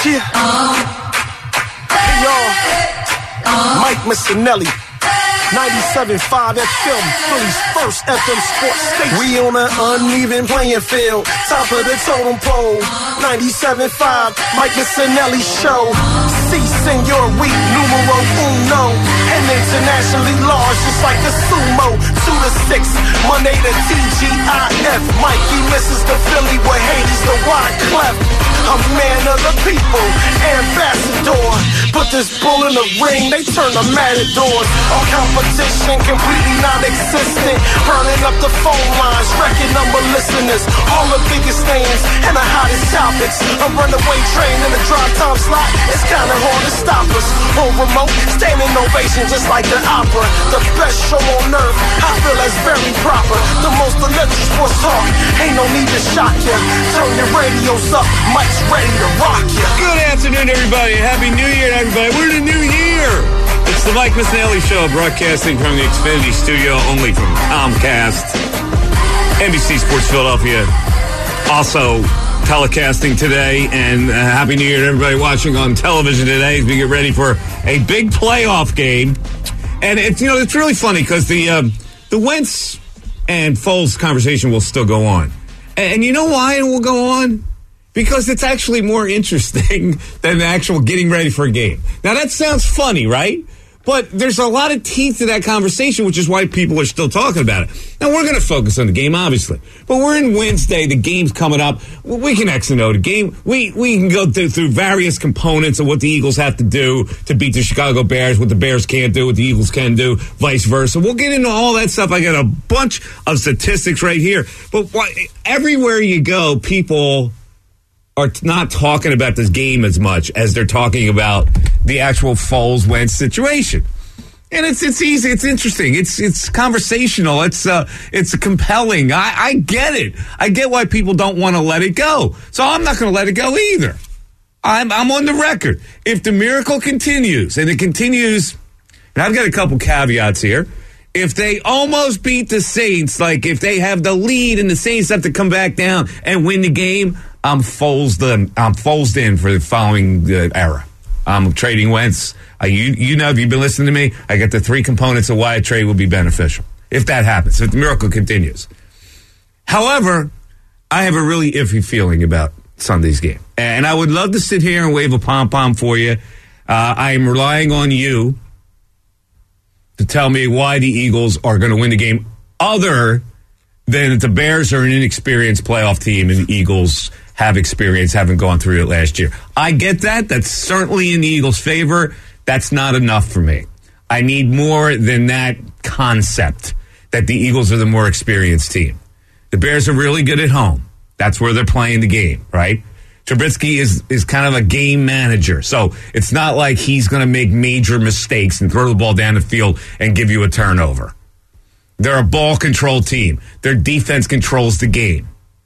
Yeah. Hey, y'all. Mike Missinelli. 97.5 FM, Philly's first FM sports station. We on an uneven playing field, top of the totem pole. 97.5, Mike Missinelli Show. Si, senor, we numero uno. And internationally large, just like the sumo. 2 to 6, Monday to TGIF. Mikey misses the Philly with Hades the Wyclef. A man of the people, ambassador. Put this bull in the ring, they turn the matadors. All competition completely non-existent. Burning up the phone lines, record number listeners. All the biggest names and the hottest topics. A runaway train in the drive time slot. It's kinda hard to stop us. On remote, standing ovation just like the opera. The best show on earth, I feel that's very proper. The most electric sports talk, ain't no need to shock ya. Turn your radios up, Mike's ready to rock ya. Good afternoon, everybody. Happy New Year to everybody. We're in the new year. It's the Mike Missinelli Show, broadcasting from the Xfinity studio, only from Comcast. NBC Sports Philadelphia also telecasting today, and Happy New Year to everybody watching on television today as we get ready for a big playoff game. And it's really funny because the Wentz and Foles conversation will still go on. And you know why it will go on? Because it's actually more interesting than the actual getting ready for a game. Now, that sounds funny, right? But there's a lot of teeth to that conversation, which is why people are still talking about it. Now, we're going to focus on the game, obviously. But we're in Wednesday. The game's coming up. We can X and O the game. We can go through various components of what the Eagles have to do to beat the Chicago Bears, what the Bears can't do, what the Eagles can do, vice versa. We'll get into all that stuff. I got a bunch of statistics right here. But everywhere you go, people are not talking about this game as much as they're talking about the actual Foles-Wentz situation. And it's easy. It's interesting. It's conversational. It's compelling. I get it. I get why people don't want to let it go. So I'm not going to let it go either. I'm on the record. If the miracle continues, and it continues, and I've got a couple caveats here. If they almost beat the Saints, like if they have the lead and the Saints have to come back down and win the game, I'm Folesed in for the following era. I'm trading Wentz. You know, if you've been listening to me, I got the 3 components of why a trade will be beneficial. If that happens, if the miracle continues. However, I have a really iffy feeling about Sunday's game. And I would love to sit here and wave a pom-pom for you. I am relying on you to tell me why the Eagles are going to win the game, other than that the Bears are an inexperienced playoff team and the Eagles have experience, haven't gone through it last year. I get that. That's certainly in the Eagles' favor. That's not enough for me. I need more than that concept that the Eagles are the more experienced team. The Bears are really good at home. That's where they're playing the game, right? Trubisky is kind of a game manager, so it's not like he's going to make major mistakes and throw the ball down the field and give you a turnover. They're a ball control team. Their defense controls the game.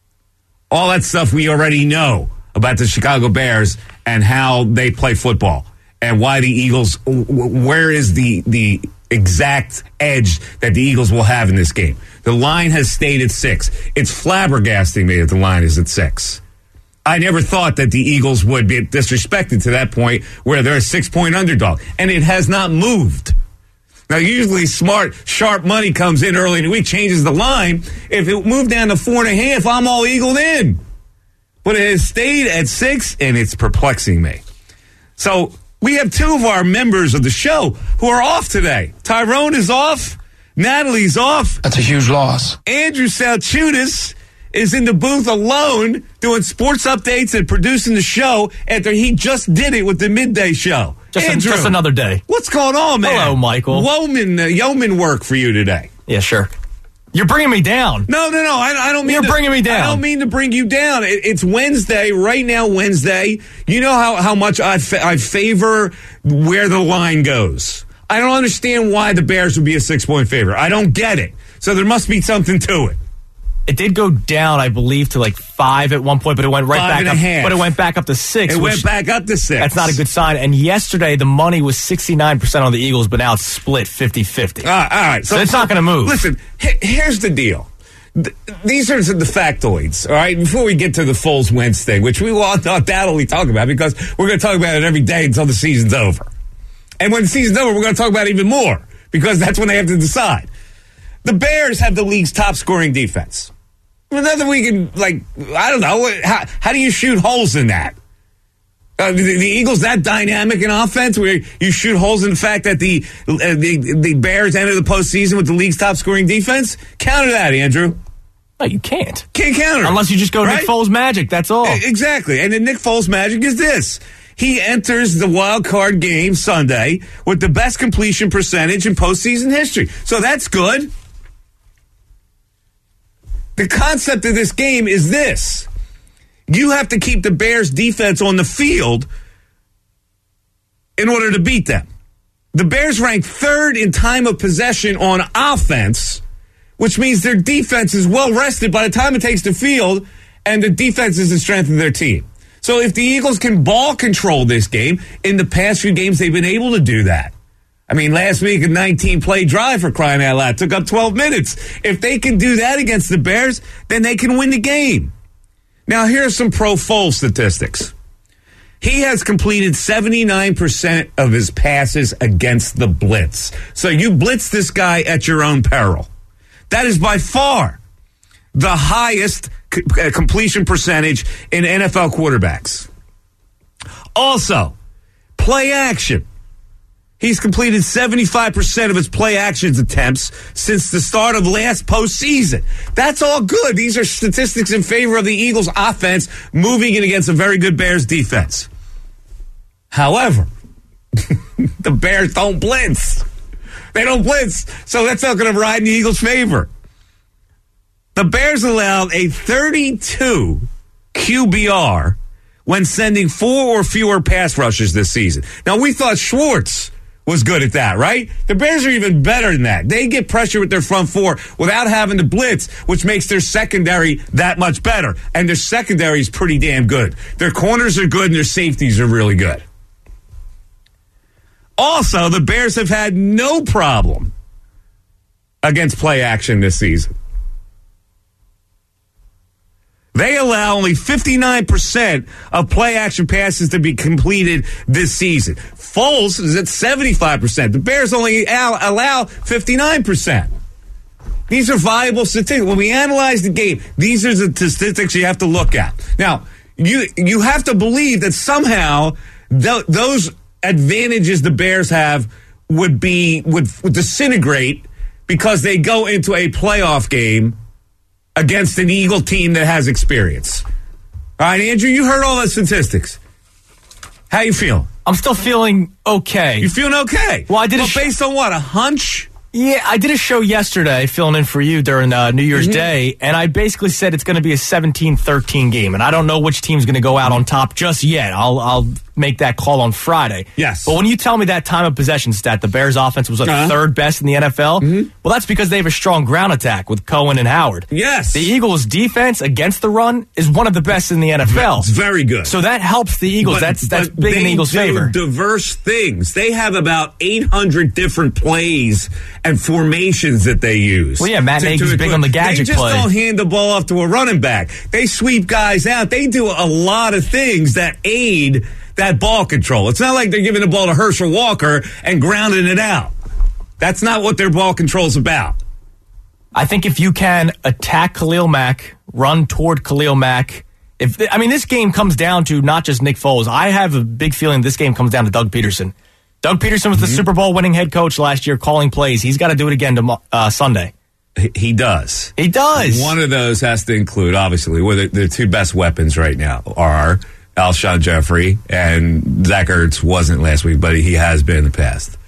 All that stuff we already know about the Chicago Bears and how they play football and why the Eagles, where is the exact edge that the Eagles will have in this game. The line has stayed at 6. It's flabbergasting me that the line is at 6. I never thought that the Eagles would be disrespected to that point where they're a 6-point underdog, and it has not moved. Now, usually smart, sharp money comes in early in the week, changes the line. If it moved down to 4.5, I'm all eagled in. But it has stayed at 6, and it's perplexing me. So we have 2 of our members of the show who are off today. Tyrone is off. Natalie's off. That's a huge loss. Andrew Salchunas is in the booth alone doing sports updates and producing the show after he just did it with the midday show. Just another day. What's going on, man? Hello, Michael. Yeoman work for you today. Yeah, sure. You're bringing me down. No. I don't mean You're bringing me down. I don't mean to bring you down. It's Wednesday, right now, Wednesday. You know how much I favor where the line goes. I don't understand why the Bears would be a 6-point favorite. I don't get it. So there must be something to it. It did go down, I believe, to like 5 at one point, but it went right back up. But it went back up to 6. It went back up to 6. That's not a good sign. And yesterday, the money was 69% on the Eagles, but now it's split 50-50. All right. So it's not going to move. Listen, here's the deal. these are the factoids, all right? Before we get to the Foles Wentz thing, which we will undoubtedly talk about because we're going to talk about it every day until the season's over. And when the season's over, we're going to talk about it even more because that's when they have to decide. The Bears have the league's top scoring defense. Nothing we can, I don't know. How do you shoot holes in that? The Eagles that dynamic in offense where you shoot holes in the fact that the Bears enter the postseason with the league's top scoring defense? Counter that, Andrew. No, you can't. Can't counter it. Unless you just go right? Nick Foles magic, that's all. Exactly. And the Nick Foles magic is this. He enters the wild card game Sunday with the best completion percentage in postseason history. So that's good. The concept of this game is this. You have to keep the Bears defense on the field in order to beat them. The Bears rank third in time of possession on offense, which means their defense is well rested by the time it takes the field, and the defense is the strength of their team. So if the Eagles can ball control this game, in the past few games they've been able to do that. I mean, last week a 19-play drive for crying out loud took up 12 minutes. If they can do that against the Bears, then they can win the game. Now, here are some pro Foles statistics. He has completed 79% of his passes against the blitz. So you blitz this guy at your own peril. That is by far the highest completion percentage in NFL quarterbacks. Also, play action. He's completed 75% of his play actions attempts since the start of last postseason. That's all good. These are statistics in favor of the Eagles' offense moving in against a very good Bears defense. However, the Bears don't blitz. They don't blitz, so that's not going to ride in the Eagles' favor. The Bears allowed a 32 QBR when sending 4 or fewer pass rushes this season. Now, we thought Schwartz was good at that, right? The Bears are even better than that. They get pressure with their front four without having to blitz, which makes their secondary that much better. And their secondary is pretty damn good. Their corners are good and their safeties are really good. Also, the Bears have had no problem against play action this season. They allow only 59% of play-action passes to be completed this season. Foles is at 75%. The Bears only allow 59%. These are viable statistics. When we analyze the game, these are the statistics you have to look at. Now, you have to believe that somehow those advantages the Bears have would disintegrate because they go into a playoff game against an Eagle team that has experience. All right, Andrew, you heard all the statistics. How you feel? I'm still feeling okay. You feeling okay? Well, I did based on what? A hunch? Yeah, I did a show yesterday filling in for you during New Year's Day, and I basically said it's going to be a 17-13 game, and I don't know which team's going to go out on top just yet. I'll make that call on Friday. Yes. But when you tell me that time of possession stat, the Bears' offense was third best in the NFL, well, that's because they have a strong ground attack with Cohen and Howard. Yes. The Eagles' defense against the run is one of the best in the NFL. It's very good. So that helps the Eagles. That's big in the Eagles' favor. Diverse things. They have about 800 different plays and formations that they use. Well, yeah, Matt Nagy's big on the gadget play. They just don't hand the ball off to a running back. They sweep guys out. They do a lot of things that aid that ball control. It's not like they're giving the ball to Herschel Walker and grounding it out. That's not what their ball control is about. I think if you can attack Khalil Mack, run toward Khalil Mack, this game comes down to not just Nick Foles. I have a big feeling this game comes down to Doug Peterson. Doug Peterson was the Super Bowl winning head coach last year calling plays. He's got to do it again Sunday. He does. He does. One of those has to include, obviously, the two best weapons right now are Alshon Jeffrey, and Zach Ertz wasn't last week, but he has been in the past.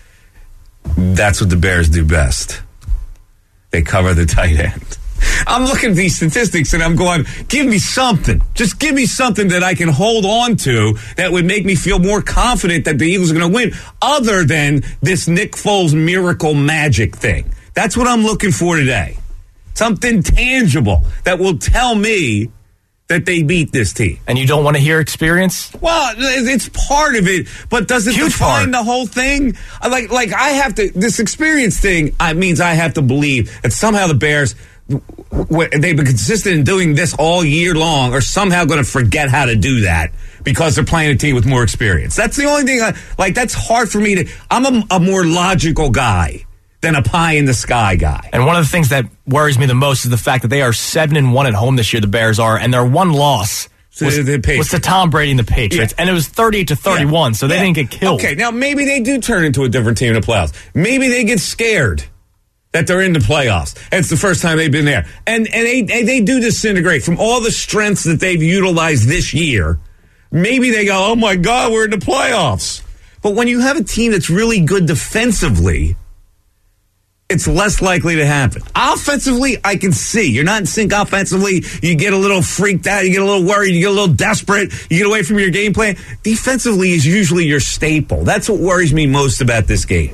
That's what the Bears do best. They cover the tight end. I'm looking at these statistics and I'm going, give me something. Just give me something that I can hold on to that would make me feel more confident that the Eagles are going to win, other than this Nick Foles miracle magic thing. That's what I'm looking for today. Something tangible that will tell me that they beat this team. And you don't want to hear experience? Well, it's part of it, but does it define the whole thing? Like I have to, this experience thing means I have to believe that somehow the Bears they've been consistent in doing this all year long are somehow going to forget how to do that because they're playing a team with more experience. That's the only thing, that's hard for me to... I'm a more logical guy than a pie-in-the-sky guy. And one of the things that worries me the most is the fact that they are 7-1 at home this year, the Bears are, and their one loss was to Tom Brady and the Patriots, and it was 38-31, so they didn't get killed. Okay, now maybe they do turn into a different team in the playoffs. Maybe they get scared that they're in the playoffs. And it's the first time they've been there. And they do disintegrate from all the strengths that they've utilized this year. Maybe they go, oh my God, we're in the playoffs. But when you have a team that's really good defensively, it's less likely to happen. Offensively, I can see. You're not in sync offensively. You get a little freaked out. You get a little worried. You get a little desperate. You get away from your game plan. Defensively is usually your staple. That's what worries me most about this game.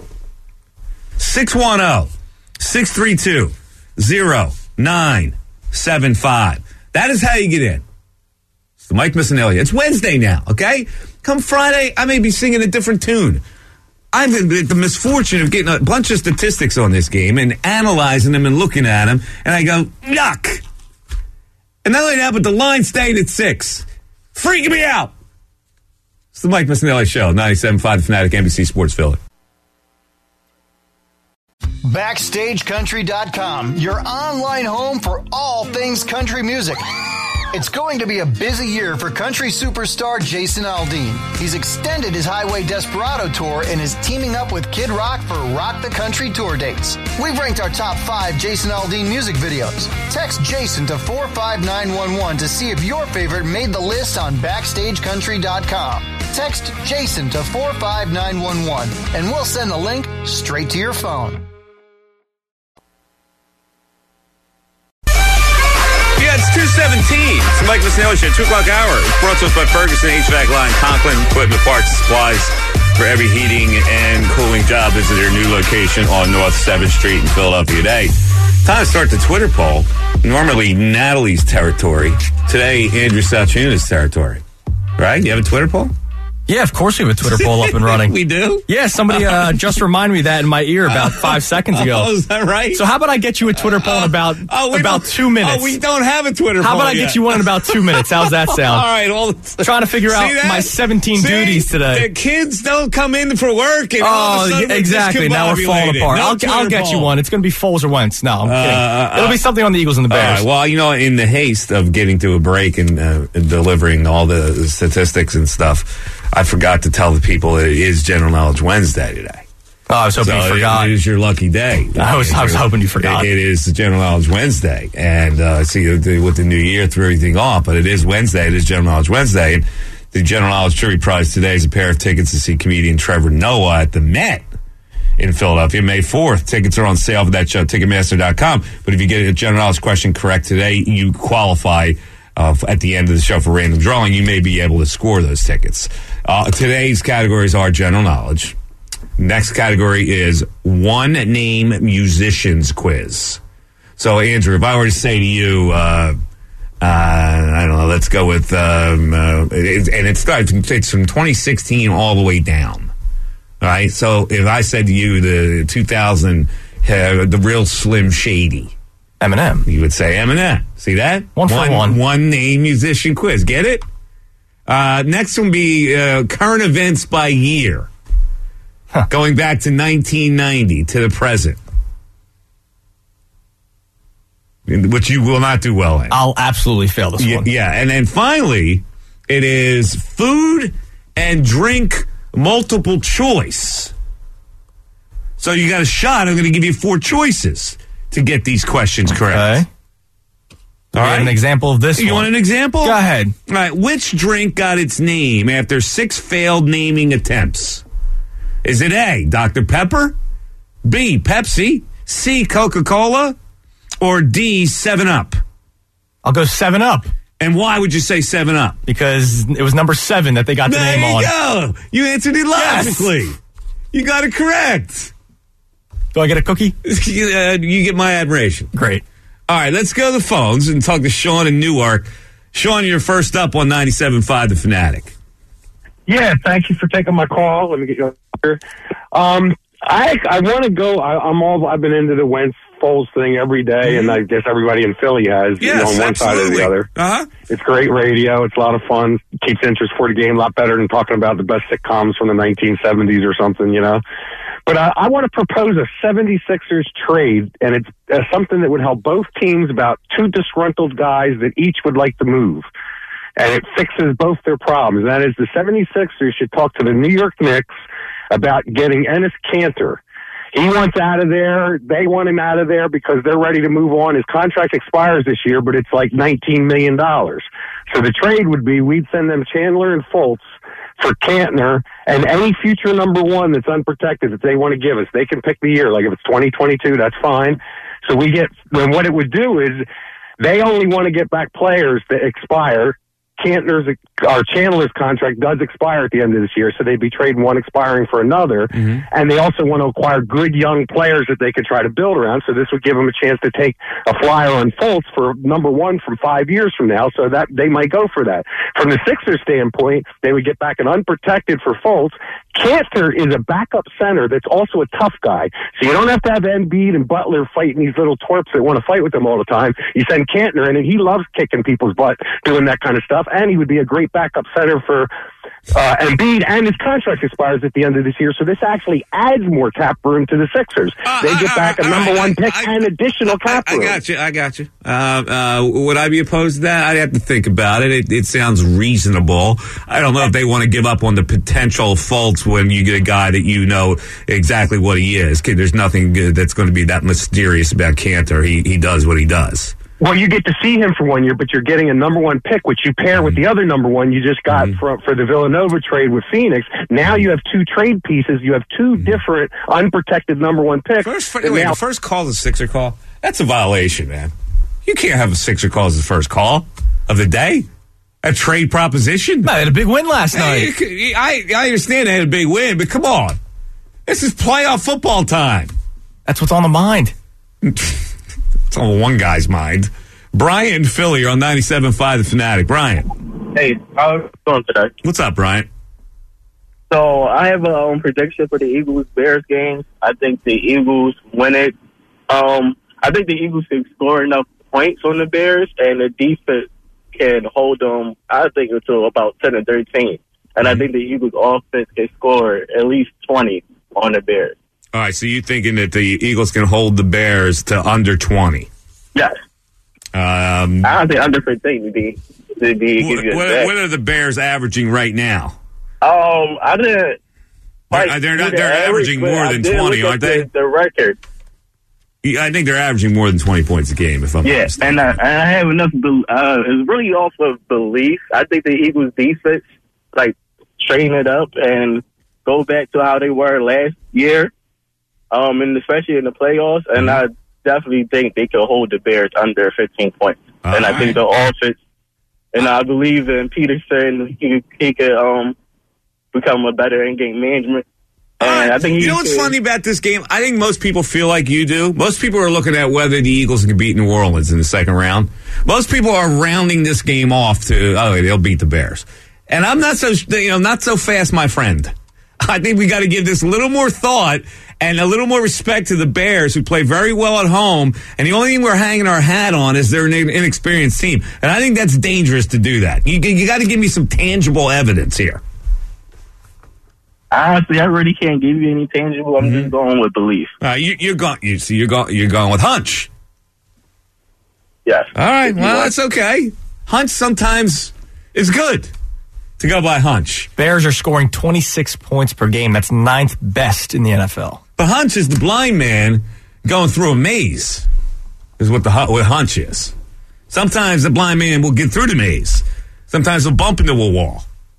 610-632-0975. That is how you get in. It's the Mike Missanelli. It's Wednesday now, okay? Come Friday, I may be singing a different tune. I've had the misfortune of getting a bunch of statistics on this game and analyzing them and looking at them, and I go, yuck. And not only that, but the line staying at 6. Freaking me out. It's the Mike Missanelli Show, 97.5 The Fanatic, NBC Sports Philly. BackstageCountry.com, your online home for all things country music. It's going to be a busy year for country superstar Jason Aldean. He's extended his Highway Desperado tour and is teaming up with Kid Rock for Rock the Country tour dates. We've ranked our top 5 Jason Aldean music videos. Text Jason to 45911 to see if your favorite made the list on BackstageCountry.com. Text Jason to 45911 and we'll send the link straight to your phone. Yeah, it's 2:17. It's the Mike Missanelli Show, 2 o'clock hour. It's brought to us by Ferguson HVAC Line, Conklin Equipment, Parts, and Supplies for every heating and cooling job. Visit their new location on North 7th Street in Philadelphia today. Time to start the Twitter poll. Normally Natalie's territory. Today, Andrew Salchuna's territory. Right? You have a Twitter poll? Yeah, of course we have a Twitter poll up and running. We do? Yeah, somebody just reminded me that in my ear about 5 seconds ago. Oh, is that right? So how about I get you a Twitter poll in about 2 minutes? Oh, we don't have a Twitter poll How about I get you one in about 2 minutes? How's that sound? All right. Well, trying to figure out my 17 duties today. The kids don't come in for work. And all of a sudden exactly. Now we're falling apart. I'll get you one. It's going to be Foles or Wentz. No, I'm kidding. It'll be something on the Eagles and the Bears. All right. Well, in the haste of getting to a break and delivering all the statistics and stuff, I forgot to tell the people it is General Knowledge Wednesday today. Oh, I was hoping you forgot. It is your lucky day. I was hoping you forgot. It is General Knowledge Wednesday. And see, with the new year, threw everything off. But it is Wednesday. It is General Knowledge Wednesday. And the General Knowledge Trivia Prize today is a pair of tickets to see comedian Trevor Noah at the Met in Philadelphia, May 4th. Tickets are on sale for that show, Ticketmaster.com. But if you get a General Knowledge question correct today, you qualify at the end of the show for random drawing. You may be able to score those tickets. Today's categories are General Knowledge. Next category is One Name Musicians Quiz. So, Andrew, if I were to say to you, I don't know, let's go with, it's from 2016 all the way down. All right? So, if I said to you the 2000, the real Slim Shady, Eminem. You would say Eminem. See that? One for one. One name musician quiz. Get it? Next one will be current events by year. Going back to 1990 to the present. Which you will not do well in. I'll absolutely fail this one. Yeah, and then finally, it is food and drink multiple choice. So you got a shot. I'm going to give you 4 choices to get these questions correct. Okay. All right. An example of this. You want an example? Go ahead. All right. Which drink got its name after 6 failed naming attempts? Is it A, Dr. Pepper, B, Pepsi, C, Coca-Cola, or D, 7-Up? I'll go 7-Up. And why would you say 7-Up? Because it was number 7 that they got the name on. There you go. You answered it logically. Yes. You got it correct. Do I get a cookie? You get my admiration. Great. All right, let's go to the phones and talk to Sean in Newark. Sean, you're first up on 97.5 The Fanatic. Yeah, thank you for taking my call. Let me get you up here. I want to go. I've been into the Wentz Foles thing every day, and I guess everybody in Philly has on one side or the other. Uh-huh. It's great radio. It's a lot of fun. Keeps interest for the game a lot better than talking about the best sitcoms from the 1970s or something, But I want to propose a 76ers trade, and it's something that would help both teams, about two disgruntled guys that each would like to move. And it fixes both their problems. That is, the 76ers should talk to the New York Knicks about getting Enes Kanter. He wants out of there. They want him out of there because they're ready to move on. His contract expires this year, but it's like $19 million. So the trade would be we'd send them Chandler and Fultz for Kantner and any future number one that's unprotected that they want to give us. They can pick the year. Like if it's 2022, that's fine. So then what it would do is they only want to get back players that expire. Chandler's contract does expire at the end of this year, so they'd be trading one expiring for another. Mm-hmm. And they also want to acquire good young players that they could try to build around. So this would give them a chance to take a flyer on Fultz for number one from 5 years from now. So that they might go for that. From the Sixers standpoint, they would get back an unprotected for Fultz. Kanter is a backup center that's also a tough guy. So you don't have to have Embiid and Butler fighting these little twerps that want to fight with them all the time. You send Kanter in, and he loves kicking people's butt, doing that kind of stuff. And he would be a great backup center for Embiid, and his contract expires at the end of this year. So this actually adds more cap room to the Sixers. They get back a number one pick and additional cap room. I got you. Would I be opposed to that? I'd have to think about it. It sounds reasonable. I don't know if they want to give up on the potential Fultz when you get a guy that you know exactly what he is. There's nothing that's going to be that mysterious about Kanter. He does what he does. Well, you get to see him for 1 year, but you're getting a number one pick, which you pair with the other number one you just got for the Villanova trade with Phoenix. Now you have two trade pieces. You have two different unprotected number one picks. The first call is a Sixer call. That's a violation, man. You can't have a Sixer call as the first call of the day. A trade proposition. No, they had a big win last night. I understand they had a big win, but come on. This is playoff football time. That's what's on the mind. It's on one guy's mind. Brian, Philly, you're on 97.5 The Fanatic. Brian. Hey, how's it going today? What's up, Brian? So I have a prediction for the Eagles-Bears game. I think the Eagles win it. I think the Eagles can score enough points on the Bears, and the defense can hold them, I think, until about 10 and 13. And I think the Eagles' offense can score at least 20 on the Bears. All right, so you're thinking that the Eagles can hold the Bears to under 20? Yes. I don't think under 15 would be what are the Bears averaging right now? I didn't. They're averaging more than 20, aren't they? The record. I think they're averaging more than 20 points a game, if I'm not mistaken. And I have enough. It's really off of belief. I think the Eagles' defense, straighten it up and go back to how they were last year. And especially in the playoffs, and I definitely think they could hold the Bears under 15 points. And I think the offense, and I believe in Peterson, he could become a better in-game management. And I think what's funny about this game? I think most people feel like you do. Most people are looking at whether the Eagles can beat New Orleans in the second round. Most people are rounding this game off to, they'll beat the Bears. And I'm not so fast, my friend. I think we got to give this a little more thought and a little more respect to the Bears, who play very well at home. And the only thing we're hanging our hat on is they're an inexperienced team. And I think that's dangerous to do that. You got to give me some tangible evidence here. Honestly, I really can't give you any tangible. I'm just going with belief. You're going with hunch. Yes. All right. Well, that's okay. Hunch sometimes is good to go by hunch. Bears are scoring 26 points per game. That's 9th best in the NFL. But hunch is the blind man going through a maze, is what hunch is. Sometimes the blind man will get through the maze. Sometimes he'll bump into a wall.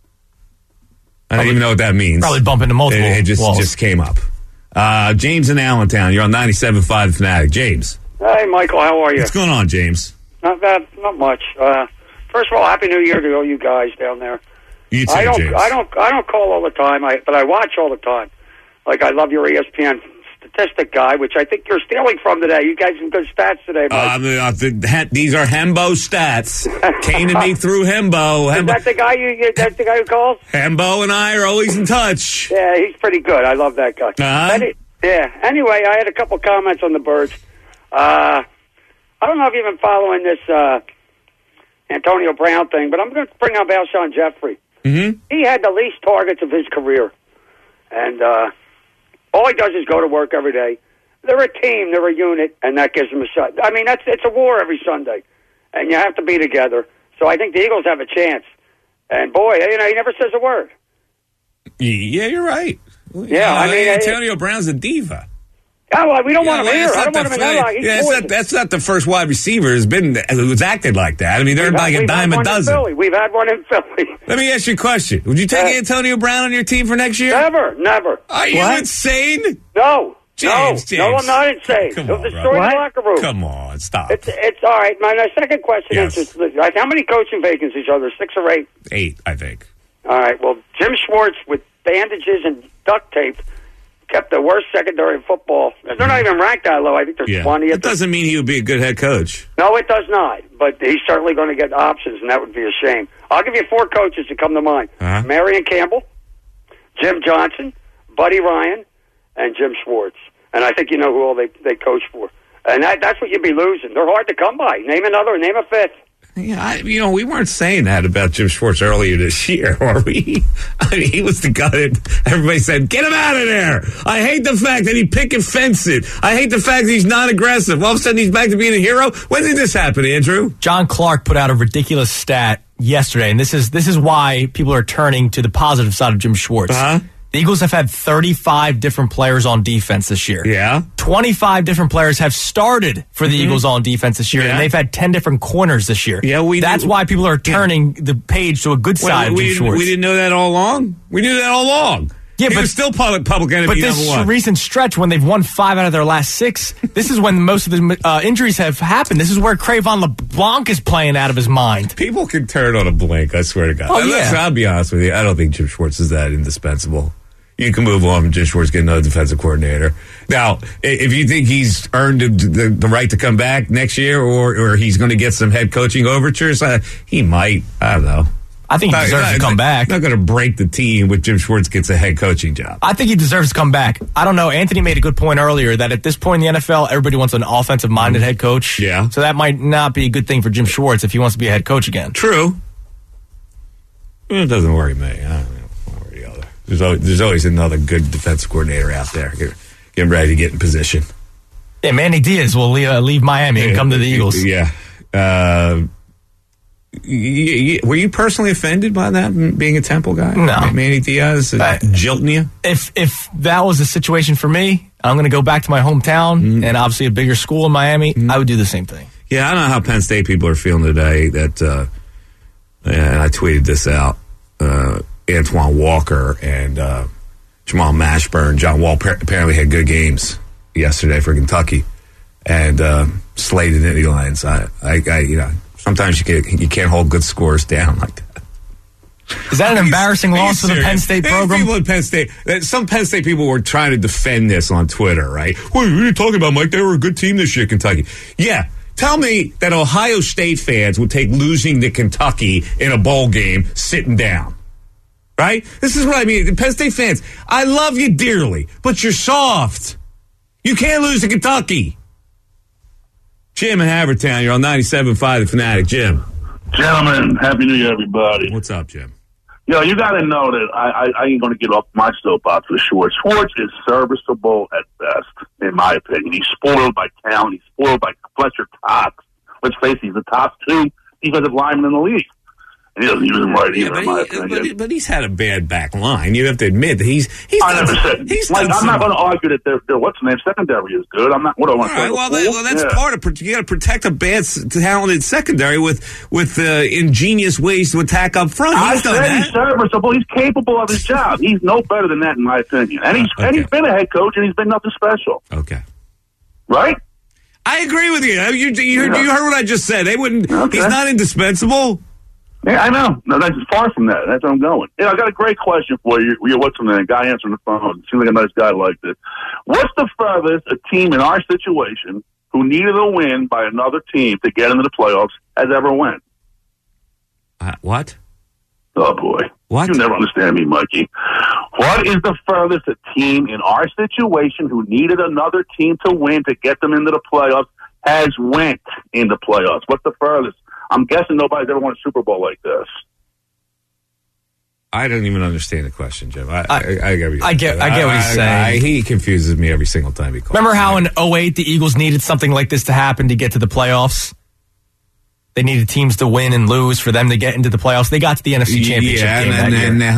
I don't even know what that means. Probably bump into multiple walls. It just came up. James in Allentown. You're on 97.5 The Fanatic. James. Hey, Michael. How are you? What's going on, James? Not bad. Not much. First of all, Happy New Year to all you guys down there. You too, James. I don't call all the time, but I watch all the time. I love your ESPN statistic guy, which I think you're stealing from today. You guys some good stats today, Mike. These are Hembo stats. Came to me through Hembo. Is that the guy? That's the guy who calls? Hembo and I are always in touch. Yeah, he's pretty good. I love that guy. Uh-huh. Yeah. Anyway, I had a couple comments on the Birds. I don't know if you've been following this Antonio Brown thing, but I'm going to bring up Alshon Jeffrey. Mm-hmm. He had the least targets of his career. And all he does is go to work every day. They're a team, they're a unit, and that gives them a shot. I mean, it's a war every Sunday, and you have to be together. So I think the Eagles have a chance. And, boy, he never says a word. Yeah, you're right. Yeah, I mean, Antonio Brown's a diva. Oh, well, we don't want him here. I don't want him in that line. That's not the first wide receiver who's acted like that. I mean, they're like a dime a dozen. We've had one in Philly. Let me ask you a question. Would you take Antonio Brown on your team for next year? Never. Are you insane? No. James. No, I'm not insane. Come It'll on, destroy the locker room. Come on, stop. It's all right. My second question is, how many coaching vacancies are there, 6 or 8? 8, I think. All right, well, Jim Schwartz with bandages and duct tape kept the worst secondary in football. They're not even ranked that low. I think they're 20th. That doesn't mean he would be a good head coach. No, it does not. But he's certainly going to get options, and that would be a shame. I'll give you 4 coaches that come to mind. Marion Campbell, Jim Johnson, Buddy Ryan, and Jim Schwartz. And I think you know who all they coach for. And that's what you'd be losing. They're hard to come by. Name another, name a fifth. Yeah, we weren't saying that about Jim Schwartz earlier this year, were we? I mean, he was the guy that everybody said, get him out of there. I hate the fact that he picket fenced it. I hate the fact that he's not aggressive. All of a sudden, he's back to being a hero. When did this happen, Andrew? John Clark put out a ridiculous stat yesterday, and this is why people are turning to the positive side of Jim Schwartz. The Eagles have had 35 different players on defense this year. Yeah. 25 different players have started for the Eagles on defense this year, and they've had 10 different corners this year. Yeah, That's why people are turning the page to a good side of Jim Schwartz. We didn't know that all along? We knew that all along. Yeah, but still public enemy but this number 1. Recent stretch when they've won 5 out of their last 6, this is when most of the injuries have happened. This is where Cravon LeBlanc is playing out of his mind. People can turn on a blink, I swear to God. I'll be honest with you. I don't think Jim Schwartz is that indispensable. You can move on from Jim Schwartz, get another defensive coordinator. Now, if you think he's earned the right to come back next year or he's going to get some head coaching overtures, he might. I don't know. I think he deserves to come back. Not going to break the team when Jim Schwartz gets a head coaching job. I think he deserves to come back. I don't know. Anthony made a good point earlier that at this point in the NFL, everybody wants an offensive-minded head coach. Yeah. So that might not be a good thing for Jim Schwartz if he wants to be a head coach again. True. It doesn't worry me. I don't know. There's always another good defensive coordinator out there getting ready to get in position. Yeah, Manny Diaz will leave Miami and come to the Eagles. Yeah. Were you personally offended by that, being a Temple guy? No. Manny Diaz jilting you? If that was the situation for me, I'm going to go back to my hometown and obviously a bigger school in Miami, I would do the same thing. Yeah, I don't know how Penn State people are feeling today that, and I tweeted this out, Antoine Walker and Jamal Mashburn. John Wall apparently had good games yesterday for Kentucky and slayed the Nittany Lions. I sometimes you can't hold good scores down like that. Is that an embarrassing loss for the Penn State program? People in Penn State, some Penn State people were trying to defend this on Twitter, right? What are you talking about, Mike? They were a good team this year, Kentucky. Yeah. Tell me that Ohio State fans would take losing to Kentucky in a bowl game sitting down. Right? This is what I mean. The Penn State fans, I love you dearly, but you're soft. You can't lose to Kentucky. Jim in Havertown, you're on 97.5 The Fanatic. Jim. Gentlemen, Happy New Year, everybody. What's up, Jim? Yo, you got to know that I ain't going to get off my soapbox for Schwartz. Schwartz is serviceable at best, in my opinion. He's spoiled by talent. He's spoiled by Fletcher Cox. Let's face it, he's the top 2 defensive lineman in the league. And he doesn't use him right either, in my opinion. But he's had a bad back line. You have to admit that he's I never said. I'm not going to argue that their what's the name secondary is good. I'm not. What do I want to say? Well, that's part of. You got to protect a bad, talented secondary with ingenious ways to attack up front. I said he's serviceable. He's capable of his job. He's no better than that, in my opinion. And he's been a head coach, and he's been nothing special. Okay. Right. I agree with you. You heard what I just said. They wouldn't. Okay. He's not indispensable. Yeah, I know. No, that's far from that. That's where I'm going. I got a great question for you. What's the name? Guy answering the phone. Seems like a nice guy like this. What's the furthest a team in our situation who needed a win by another team to get into the playoffs has ever went? What? Oh, boy. What? You never understand me, Mikey. What is the furthest a team in our situation who needed another team to win to get them into the playoffs has went in the playoffs? What's the furthest? I'm guessing nobody's ever won a Super Bowl like this. I don't even understand the question, Jim. I get what he's saying. He confuses me every single time he calls. Remember how in 2008 the Eagles needed something like this to happen to get to the playoffs? They needed teams to win and lose for them to get into the playoffs. They got to the NFC Championship game that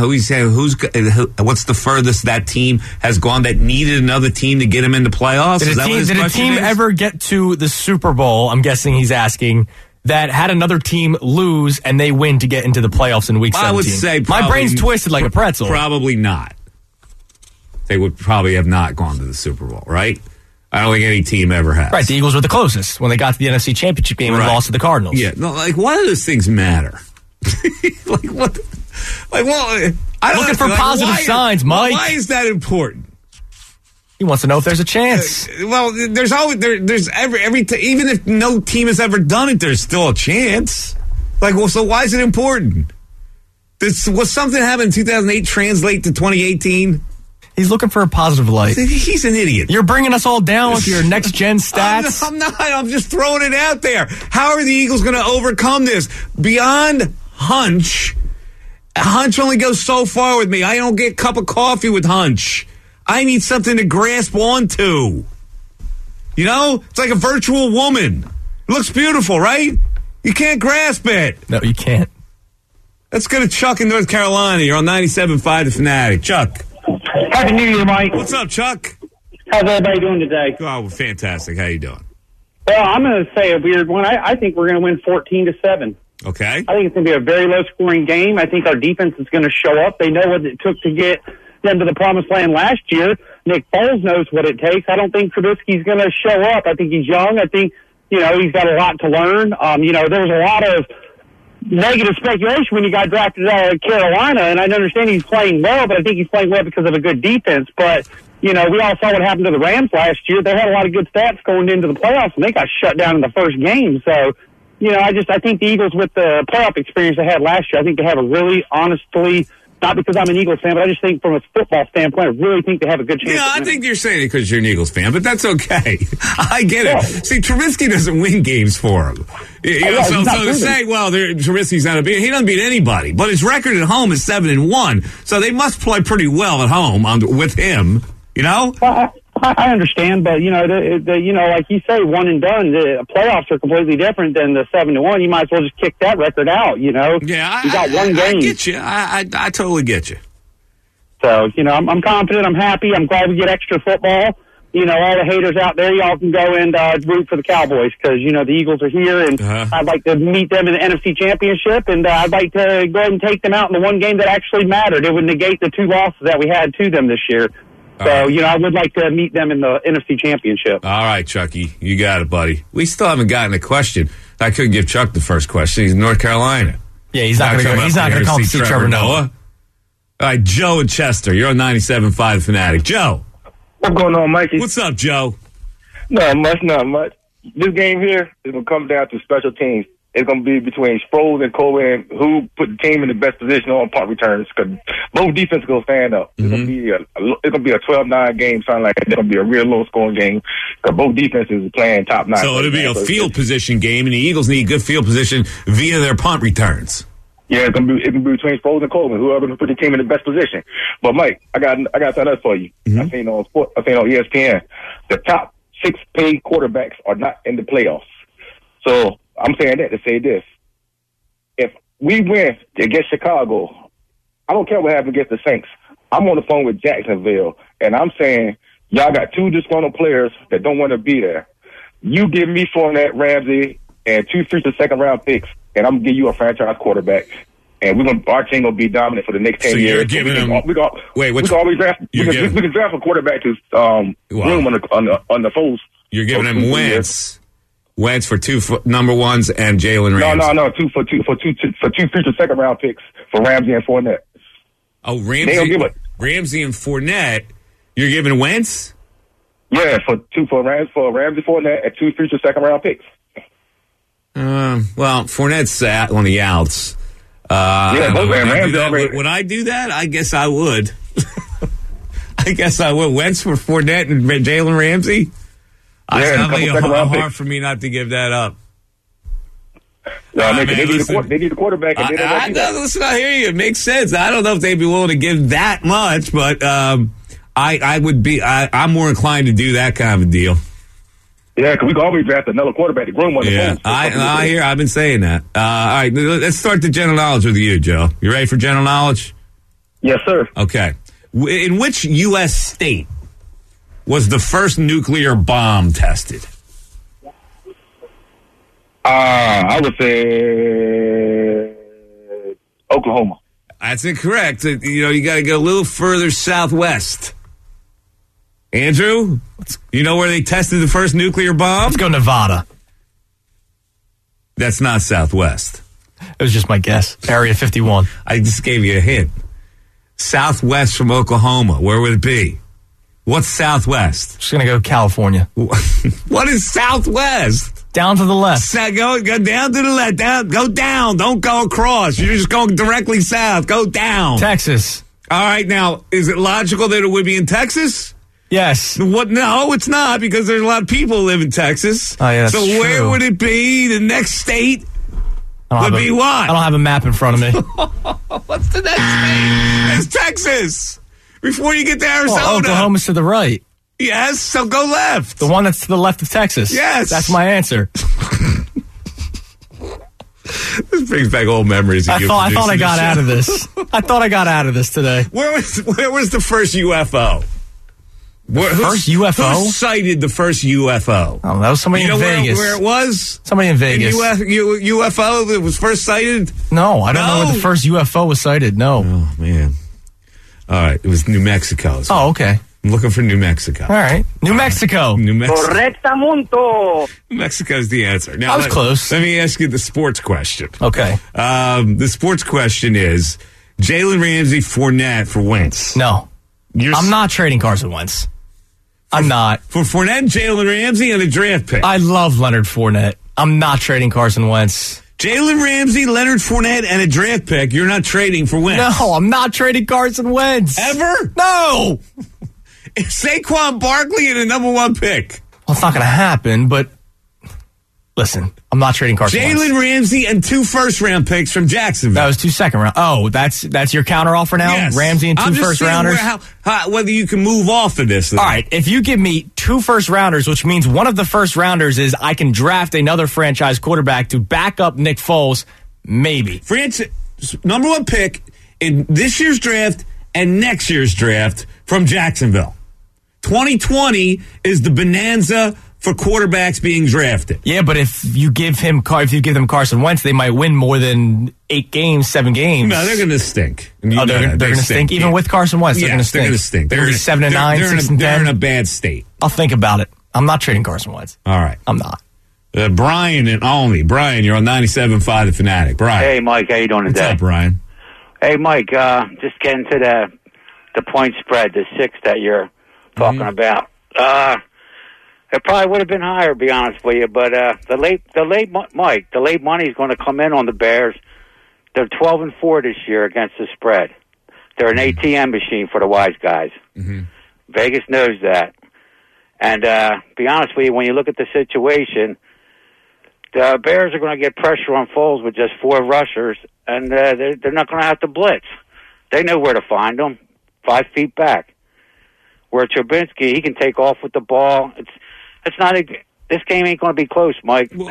year. What's the furthest that team has gone that needed another team to get them into playoffs? Did a team ever get to the Super Bowl, I'm guessing he's asking, that had another team lose and they win to get into the playoffs in week 17? I would say my brain's twisted like a pretzel. Probably not. They would probably have not gone to the Super Bowl, right? I don't think any team ever has. Right, the Eagles were the closest when they got to the NFC Championship game and lost to the Cardinals. Yeah, no, like, why do those things matter? Like, what? Like, well, I don't looking for positive signs, Mike. Why is that important? He wants to know if there's a chance. Well, there's always there's every even if no team has ever done it, there's still a chance. Like, well, so why is it important? Was something happened in 2008 translate to 2018? He's looking for a positive light. He's an idiot. You're bringing us all down with your next-gen stats. I'm not. I'm just throwing it out there. How are the Eagles going to overcome this? Beyond hunch. Hunch only goes so far with me. I don't get a cup of coffee with hunch. I need something to grasp onto. You know? It's like a virtual woman. It looks beautiful, right? You can't grasp it. No, you can't. Let's go to Chuck in North Carolina. You're on 97.5 The Fanatic. Chuck. Happy New Year, Mike. What's up, Chuck? How's everybody doing today? Oh, fantastic. How you doing? Well, I'm going to say a weird one. I think we're going to win 14-7. Okay. I think it's going to be a very low-scoring game. I think our defense is going to show up. They know what it took to get them to the promised land last year. Nick Foles knows what it takes. I don't think Trubisky's going to show up. I think he's young. I think, he's got a lot to learn. There was a lot of negative speculation when he got drafted out of Carolina, and I understand he's playing well, but I think he's playing well because of a good defense. But, we all saw what happened to the Rams last year. They had a lot of good stats going into the playoffs, and they got shut down in the first game. So, I think the Eagles, with the playoff experience they had last year, I think they have a really, honestly, not because I'm an Eagles fan, but I just think from a football standpoint, I really think they have a good chance. Yeah, I think you're saying it because you're an Eagles fan, but that's okay. I get it. See, Trubisky doesn't win games for him. So to say, well, Trubisky's not he doesn't beat anybody, but his record at home is 7-1, so they must play pretty well at home with him. Well, I understand, but like you say, one and done. The playoffs are completely different than the 7-1. You might as well just kick that record out. Yeah, you got one game. I get you. I totally get you. So I'm confident. I'm happy. I'm glad we get extra football. All the haters out there, y'all can go and root for the Cowboys because the Eagles are here, and I'd like to meet them in the NFC Championship, and I'd like to go ahead and take them out in the one game that actually mattered. It would negate the 2 losses that we had to them this year. So, I would like to meet them in the NFC Championship. All right, Chucky. You got it, buddy. We still haven't gotten a question. I couldn't give Chuck the first question. He's in North Carolina. Yeah, he's not going to come see Trevor Noah. All right, Joe in Chester. You're on 97.5 The Fanatic. Joe. What's going on, Mikey? What's up, Joe? Not much. This game here is going to come down to special teams. It's going to be between Sproles and Cohen, who put the team in the best position on punt returns, because both defenses going to stand up. It's going to be a 12-9 game, sound like it's going to be a real low-scoring game, because both defenses are playing top 9. So it'll be a field position game, and the Eagles need good field position via their punt returns. Yeah, it's gonna be between Sproles and Coleman, whoever can put the team in the best position. But Mike, I got something else for you. I seen on ESPN, the top 6 paid quarterbacks are not in the playoffs. So I'm saying that to say this: if we win against Chicago, I don't care what happens against the Saints. I'm on the phone with Jacksonville, and I'm saying y'all got 2 disgruntled players that don't want to be there. You give me Fournette, Ramsey, and 2 future second-round picks, and I'm gonna give you a franchise quarterback, and our team gonna be dominant for the next 10 years. You're giving him. We can always draft. We can draft a quarterback to room on the Foles. You're giving him Wentz. Wentz for 2 number ones and Jalen Ramsey. No, 2 future second-round picks for Ramsey and Fournette. Oh, Ramsey and Fournette. You're giving Wentz? Yeah, for Ramsey, Fournette, and 2 future second-round picks. Well, Fournette's on the outs. Would I do that? I guess I would. Wentz for Fournette and Jalen Ramsey? It's definitely hard for me not to give that up. They need a quarterback. Listen, I hear you. It makes sense. I don't know if they'd be willing to give that much, but I would be. I'm more inclined to do that kind of a deal. Yeah, because we can always draft another quarterback to groom one. Yeah, I hear. I've been saying that. All right, let's start the general knowledge with you, Joe. You ready for general knowledge? Yes, sir. Okay. In which U.S. state was the first nuclear bomb tested? I would say Oklahoma. That's incorrect. You got to go a little further southwest. Andrew, you know where they tested the first nuclear bomb? Let's go Nevada. That's not southwest. It was just my guess. Area 51. I just gave you a hint. Southwest from Oklahoma. Where would it be? What's southwest? Just going to go California. What is southwest? Down to the left. Go down to the left. Go down. Don't go across. You're just going directly south. Go down. Texas. All right. Now, is it logical that it would be in Texas? Yes. What? No, it's not, because there's a lot of people who live in Texas. Oh, yeah, that's so true. Where would it be? The next state would be what? I don't have a map in front of me. What's the next state? It's Texas. Before you get to Arizona. Well, Oklahoma's to the right. Yes, so go left. The one that's to the left of Texas. Yes. That's my answer. This brings back old memories of I thought I got out of this. I thought I got out of this today. Where was the first UFO? First UFO? Who sighted the first UFO? Oh, that was somebody in Vegas. Where it was? Somebody in Vegas. UFO that was first sighted? No, I don't know where the first UFO was sighted. No. Oh, man. All right, it was New Mexico. So oh, okay. I'm looking for New Mexico. All right. New Mexico. Correctamundo. New Mexico's the answer. Now, I was close. Let me ask you the sports question. Okay. The sports question is Jalen Ramsey, Fournette for Wentz. No. I'm not trading Carson Wentz. I'm not. For Fournette, Jalen Ramsey, and a draft pick. I love Leonard Fournette. I'm not trading Carson Wentz. Jalen Ramsey, Leonard Fournette, and a draft pick. You're not trading for Wentz. No, I'm not trading Carson Wentz. Ever? No. Saquon Barkley and a number one pick. Well, it's not going to happen, but listen, I'm not trading Carson Wentz. Jalen Ramsey and 2 first-round picks from Jacksonville. That was 2 second-round. Oh, that's your counter offer now? Yes. Ramsey and 2 first-rounders? Whether you can move off of this. All right, if you give me 2 first-rounders, which means one of the first-rounders is I can draft another franchise quarterback to back up Nick Foles, maybe. Number one pick in this year's draft and next year's draft from Jacksonville. 2020 is the bonanza for quarterbacks being drafted. Yeah, but if you give them Carson Wentz, they might win more than 8 games, 7 games. No, they're going to stink. They're going to stink even with Carson Wentz. They're going to stink. They're going to stink. They're 7-9, 6-10. They're in a bad state. I'll think about it. I'm not trading Carson Wentz. All right, I'm not. Brian and Olney. Brian, you're on 97.5 The Fanatic. Brian. Hey, Mike. How you doing today? What's up, Brian? Hey, Mike. Just getting to the point spread, the 6 that you're talking about. It probably would have been higher, to be honest with you, but the late money is going to come in on the Bears. They're 12-4 this year against the spread. They're an ATM machine for the wise guys. Mm-hmm. Vegas knows that. And be honest with you, when you look at the situation, the Bears are going to get pressure on Foles with just 4 rushers, and they're not going to have to blitz. They know where to find them, 5 feet back. Where Trubinsky, he can take off with the ball. It's not this game ain't going to be close, Mike. Whoa!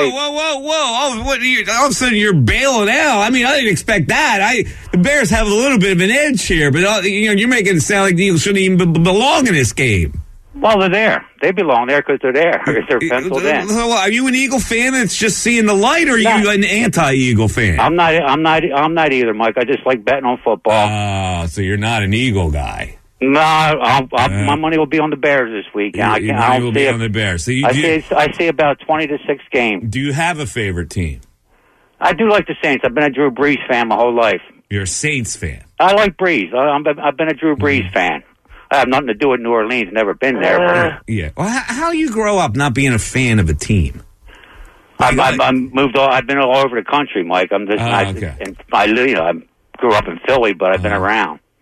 Oh, all of a sudden you're bailing out. I mean, I didn't expect that. The Bears have a little bit of an edge here, but you're making it sound like the Eagles shouldn't even belong in this game. Well, they're there. They belong there because they're there. They're penciled in. Are you an Eagle fan that's just seeing the light, or are you an anti-Eagle fan? I'm not either, Mike. I just like betting on football. Oh, so you're not an Eagle guy. No, my money will be on the Bears this week. I don't see it on the Bears. So I see about 20-6 game. Do you have a favorite team? I do like the Saints. I've been a Drew Brees fan my whole life. You're a Saints fan. I like Brees. I've been a Drew Brees fan. I have nothing to do with New Orleans. Never been there. Yeah. Well, how do you grow up not being a fan of a team? I've moved. I've been all over the country, Mike. I'm just. Okay. I grew up in Philly, but I've been around.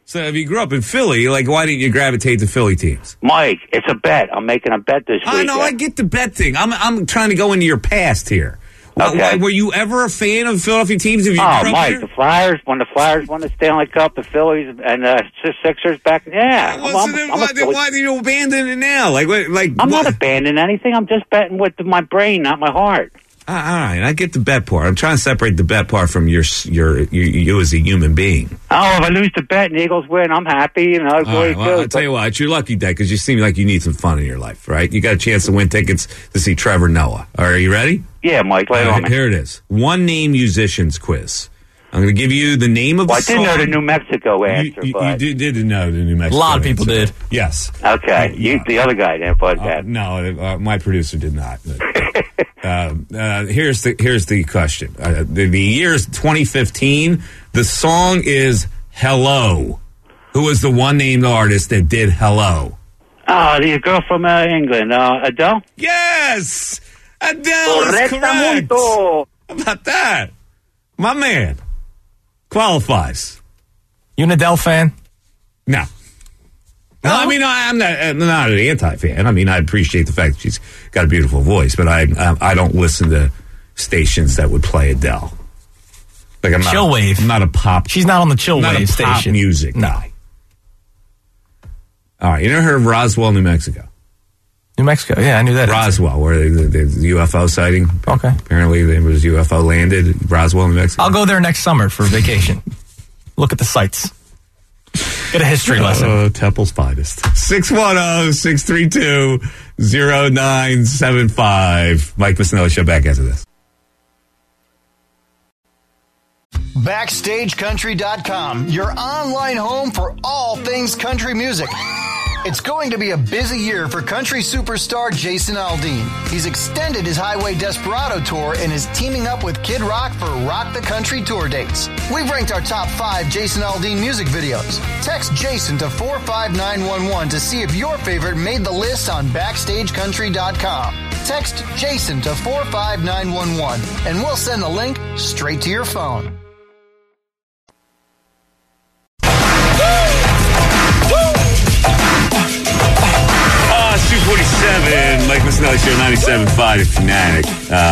So if you grew up in Philly, like, why didn't you gravitate to Philly teams? Mike, it's a bet. I'm making a bet this week. I know, I get the bet thing. I'm trying to go into your past here. Okay. Were you ever a fan of Philadelphia teams? If you grew up Mike, here? the Flyers, when the Flyers won the Stanley Cup, the Phillies and Sixers back. Yeah. Why do you abandon it now? I'm not abandoning anything. I'm just betting with my brain, not my heart. All right, I get the bet part. I'm trying to separate the bet part from you as a human being. Oh, if I lose the bet and the Eagles win, I'm happy. You know, All right, well, I'll tell you what, it's your lucky day because you seem like you need some fun in your life, right? You got a chance to win tickets to see Trevor Noah. All right, are you ready? Yeah, Mike, lay it on me. Here it is. One name musicians quiz. I'm going to give you the name of the song. I did know the New Mexico answer, but... You did know the New Mexico A lot of people did. Yes. Okay. The other guy didn't, but that. No, my producer did not. Here's the question. The year is 2015. The song is Hello. Who was the one named artist that did Hello? The girl from England, Adele? Yes! Adele is correct. How about that? My man. Qualifies. You an Adele fan? No. No, I mean, I'm not an anti-fan. I mean, I appreciate the fact that she's got a beautiful voice, but I don't listen to stations that would play Adele. Like I'm chill wave. I'm not a pop. She's not on the chill wave station. Pop music guy. All right, you never heard of Roswell, New Mexico? New Mexico, yeah, I knew that. Roswell, where the UFO sighting. Okay. Apparently, there was UFO landed. Roswell, New Mexico. I'll go there next summer for vacation. Look at the sights. Get a history lesson. Temple's finest. 610-632-0975. Mike Missinelli Show back after this. BackstageCountry.com, your online home for all things country music. It's going to be a busy year for country superstar Jason Aldean. He's extended his Highway Desperado tour and is teaming up with Kid Rock for Rock the Country tour dates. We've ranked our top 5 Jason Aldean music videos. Text Jason to 45911 to see if your favorite made the list on BackstageCountry.com. Text Jason to 45911 and we'll send the link straight to your phone. 247, Mike Missinelli Show, 97.5 Fanatic.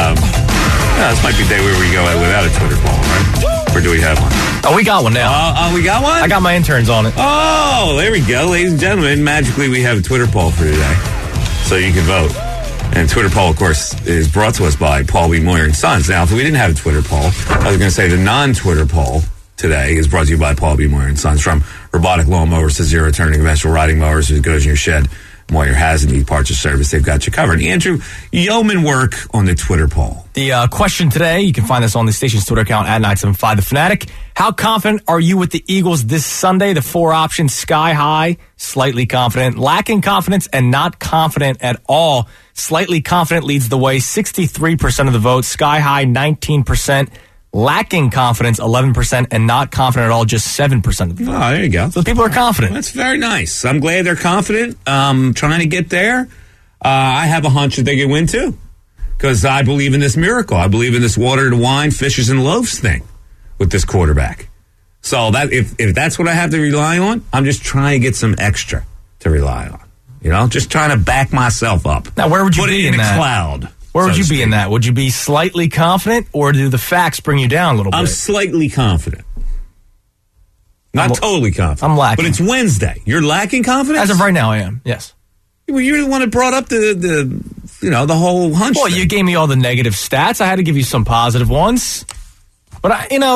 This might be a day where we go without a Twitter poll, right? Or do we have one? Oh, we got one now. We got one? I got my interns on it. Oh, there we go. Ladies and gentlemen, magically we have a Twitter poll for today. So you can vote. And Twitter poll, of course, is brought to us by Paul B. Moyer and Sons. Now, if we didn't have a Twitter poll, I was going to say the non-Twitter poll today is brought to you by Paul B. Moyer and Sons. From robotic lawnmowers to zero-turn conventional riding mowers, it goes in your shed. Moyer has and need parts or service, they've got you covered. Andrew, yeoman work on the Twitter poll. The question today, you can find this on the station's Twitter account at 975 The Fanatic. How confident are you with the Eagles this Sunday? The 4 options: sky high, slightly confident, lacking confidence, and not confident at all. Slightly confident leads the way, 63% of the vote. Sky high, 19%. Lacking confidence, 11%, and not confident at all, just 7% of the vote. Oh, there you go. So people are confident. That's very nice. I'm glad they're confident. Trying to get there. I have a hunch that they can win, too. Because I believe in this miracle. I believe in this water to wine, fishes and loaves thing with this quarterback. So that if that's what I have to rely on, I'm just trying to get some extra to rely on. You know, just trying to back myself up. Now, where would you be in that? Cloud. Where would you be in that? Would you be slightly confident, or do the facts bring you down a little bit? I'm slightly confident. Not totally confident. I'm lacking. But it's Wednesday. You're lacking confidence? As of right now, I am, yes. Well, you're the one that brought up the whole hunch. Well, thing. You gave me all the negative stats. I had to give you some positive ones. But,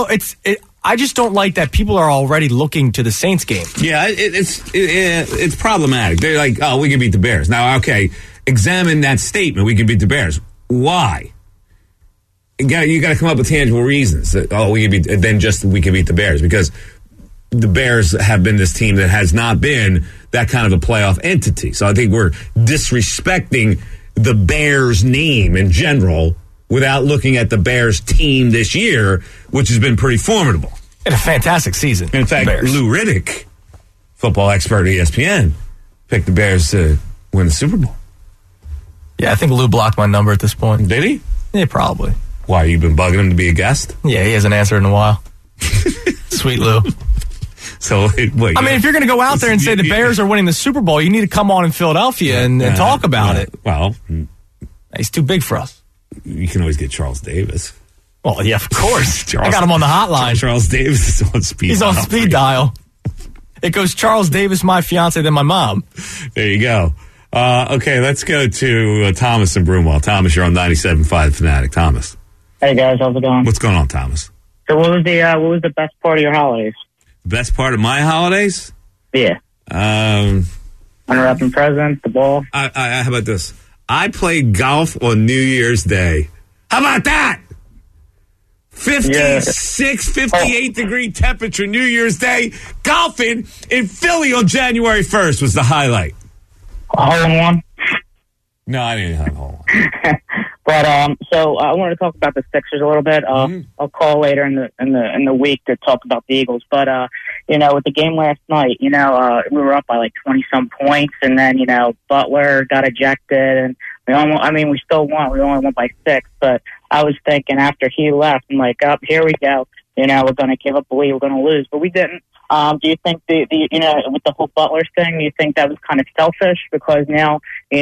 I just don't like that people are already looking to the Saints game. Yeah, it's problematic. They're like, oh, we can beat the Bears. Now, okay, examine that statement. We can beat the Bears. Why? You got to come up with tangible reasons. That, we can beat the Bears, because the Bears have been this team that has not been that kind of a playoff entity. So I think we're disrespecting the Bears name in general without looking at the Bears team this year, which has been pretty formidable. And a fantastic season. In fact, Lou Riddick, football expert at ESPN, picked the Bears to win the Super Bowl. Yeah, I think Lou blocked my number at this point. Did he? Yeah, probably. Why, you been bugging him to be a guest? Yeah, he hasn't answered in a while. Sweet Lou. So, what, I mean, if you're going to go out there and say the Bears are winning the Super Bowl, you need to come on in Philadelphia and talk about it. Well, he's too big for us. You can always get Charles Davis. Well, yeah, of course. I got him on the hotline. Charles Davis is on speed dial. He's on speed dial. It goes Charles Davis, my fiance, then my mom. There you go. Okay, let's go to Thomas in Broomwell. Thomas, you're on 97.5 Fanatic. Thomas. Hey, guys. How's it going? What's going on, Thomas? So what was the best part of your holidays? Best part of my holidays? Yeah. Unwrapping presents, the ball. How about this? I played golf on New Year's Day. How about that? 58 degree temperature New Year's Day. Golfing in Philly on January 1st was the highlight. Hole-in-one? No, I didn't have a hole-in-one. But so I wanted to talk about the Sixers a little bit. I'll call later in the week to talk about the Eagles. But with the game last night, we were up by like 20-some points, and then Butler got ejected, and we still won. We only won by 6, but I was thinking after he left, I'm like, here we go. We're going to give up the lead. We're going to lose, but we didn't. Do you think the with the whole Butler thing, do you think that was kind of selfish because now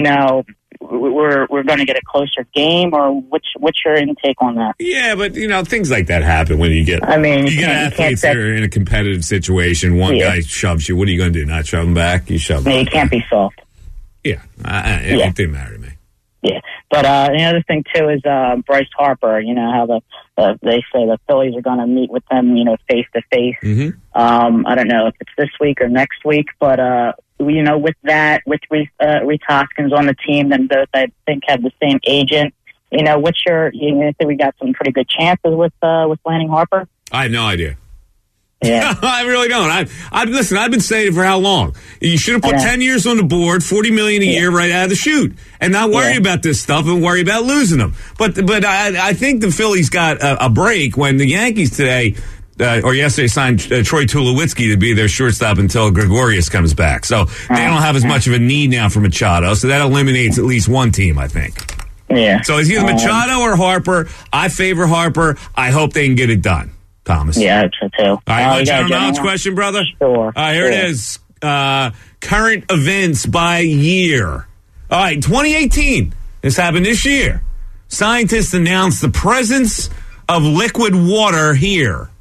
we're going to get a closer game, or what's your intake on that? Yeah, but things like that happen when you get. You get athletes that are in a competitive situation. One guy shoves you. What are you going to do? Not shove him back? You shove him. You can't be soft. Yeah, it didn't matter to me. Yeah, but the other thing too is Bryce Harper. How they say the Phillies are going to meet with them, face to face. I don't know if it's this week or next week, but with that, with Reese Hoskins on the team, then both I think have the same agent. What's your? You think we got some pretty good chances with landing Harper? I have no idea. Yeah. I really don't. Listen, I've been saying it for how long? You should have put 10 years on the board, $40 million a year right out of the chute, and not worry about this stuff and worry about losing them. But I think the Phillies got a break when the Yankees today or yesterday signed Troy Tulowitzki to be their shortstop until Gregorius comes back. So they don't have as much of a need now for Machado. So that eliminates at least one team, I think. Yeah. So it's either Machado or Harper. I favor Harper. I hope they can get it done. Thomas. Yeah, that's true, too. All right, general knowledge question, brother? Sure. Here it is. Current events by year. All right, 2018. This happened this year. Scientists announced the presence of liquid water here.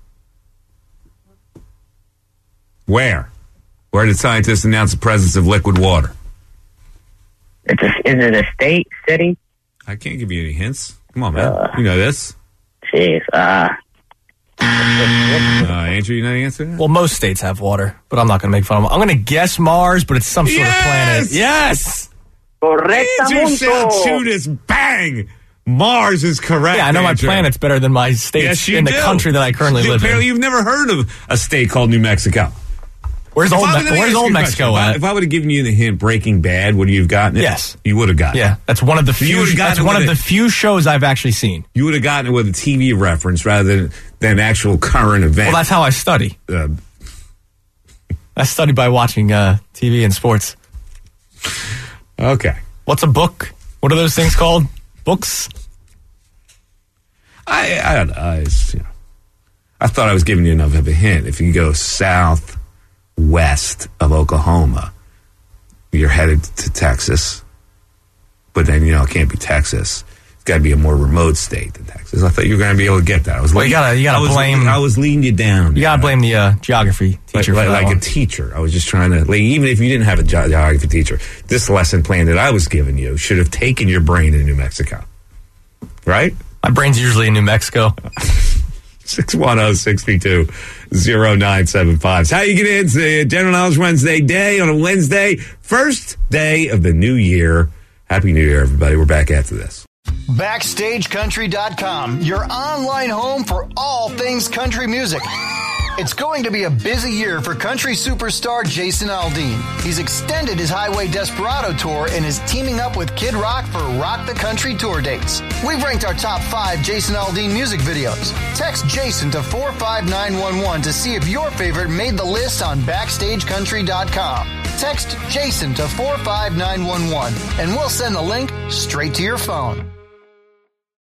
Where? Where did scientists announce the presence of liquid water? Is it a state, city? I can't give you any hints. Come on, man. You know this. Jeez. Andrew, you know the answer? Well, most states have water, but I'm not going to make fun of them. I'm going to guess Mars, but it's some sort of planet. Yes! Andrew Salchunas, bang! Mars is correct. Yeah, I know Andrew. my planet's better than my states in the country that I currently live in. Apparently, you've never heard of a state called New Mexico. Where's Old Mexico at? If I would have given you the hint Breaking Bad, would you have gotten it? Yes. You would have gotten it. Yeah, that's one of the few shows I've actually seen. You would have gotten it with a TV reference rather than actual current event. Well, that's how I study. I study by watching TV and sports. Okay. What's a book? What are those things called? Books? I don't know. I thought I was giving you enough of a hint. If you go southwest of Oklahoma, you're headed to Texas, but then it can't be Texas. It's got to be a more remote state than Texas. I thought you were going to be able to get that. You gotta blame. I was leading you down. You gotta blame the geography teacher, like a teacher. I was just trying to, even if you didn't have a geography teacher, this lesson plan that I was giving you should have taken your brain to New Mexico, right? My brain's usually in New Mexico. 610-632-0975. It's how you get in. It's the General Knowledge Wednesday day on a Wednesday. First day of the new year. Happy New Year, everybody. We're back after this. BackstageCountry.com, your online home for all things country music. It's going to be a busy year for country superstar Jason Aldean. He's extended his Highway Desperado tour and is teaming up with Kid Rock for Rock the Country tour dates. We've ranked our top 5 Jason Aldean music videos. Text Jason to 45911 to see if your favorite made the list on BackstageCountry.com. Text Jason to 45911 and we'll send the link straight to your phone.